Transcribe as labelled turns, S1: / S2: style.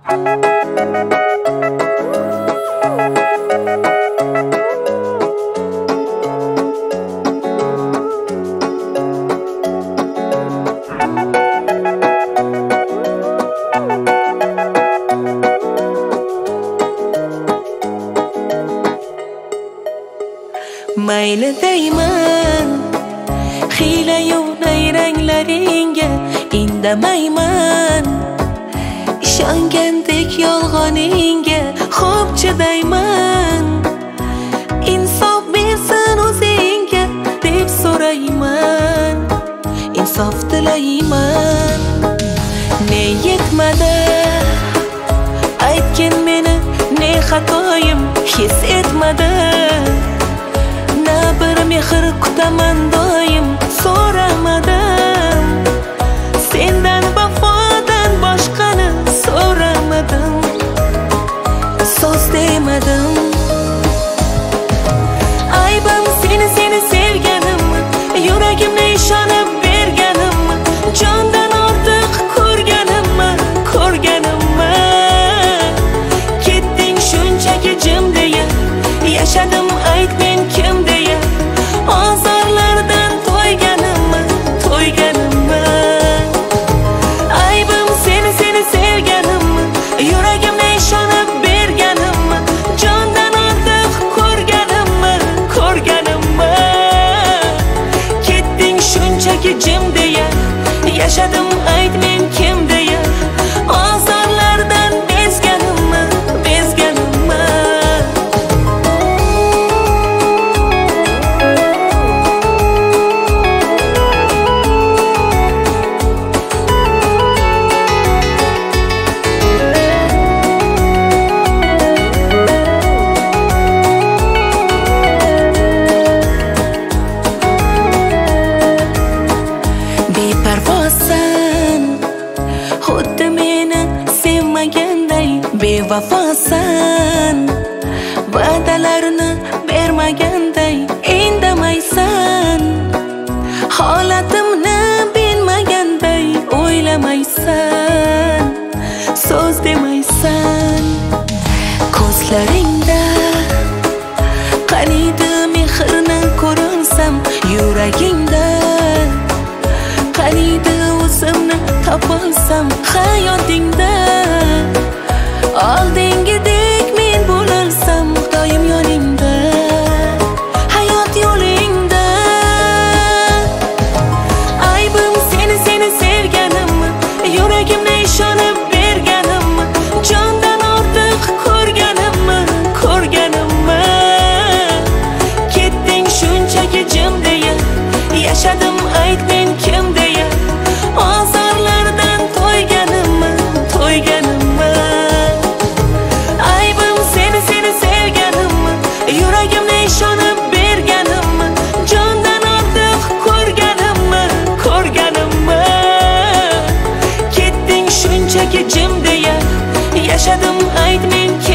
S1: Mayli deyman hiyla-yu nayranglaringga indamayman, ishongandek yolg'oningga xo'p chidayman. Insof bersin o'zingga deb so'rayman, insof tilayman. Ne yetmadi aytgin meni, ne xatoyim his etmadi. Bir mehr kutaman doim so'ramadim, sendan vafodan boshqani so'ramadim, so'z demadim. Aybim seni sevganimmi, yuragimni ishonib berganimmi, jondan ortiq ko'rganimmi. Ketding shunchaki jim deya, yashadim ayt men kim deya. Azarlardan to'yganimmi. Aybim seni sevganimmi, yuragimni ishonib berganimmi, jondan ortiq ko'rganimmi. Ketding shunchaki jim deya, yashadim ayt men kim deya. Azarlardan bezganimmi. Beparvosan, xuddi meni sevmaganday bevafosan, va'dalarni bermaganday indamaysan, holatimni bilmaganday o'ylamaysan, so'z demaysan. Ko'zlaringda qaniydi mehrni ko'rinsam, yuragingda qaniydi o'zimni topolsam, hayotingda oldingidek men bo'lolsam, doim yoningda, hayot yo'lingda. Aybim seni sevganimmi, yuragimni ishonib berganimmi, jondan ortiq ko'rganimmi. Ketding shunchaki jim deya, yashadim ayt men kim deya. Azarlardan to'yganimmi. Aybim seni sevganimmi, yuragimni ishonib berganimmi, jondan ortiq ko'rganimmi. Ketding shunchaki jim deya, yashadim ayt men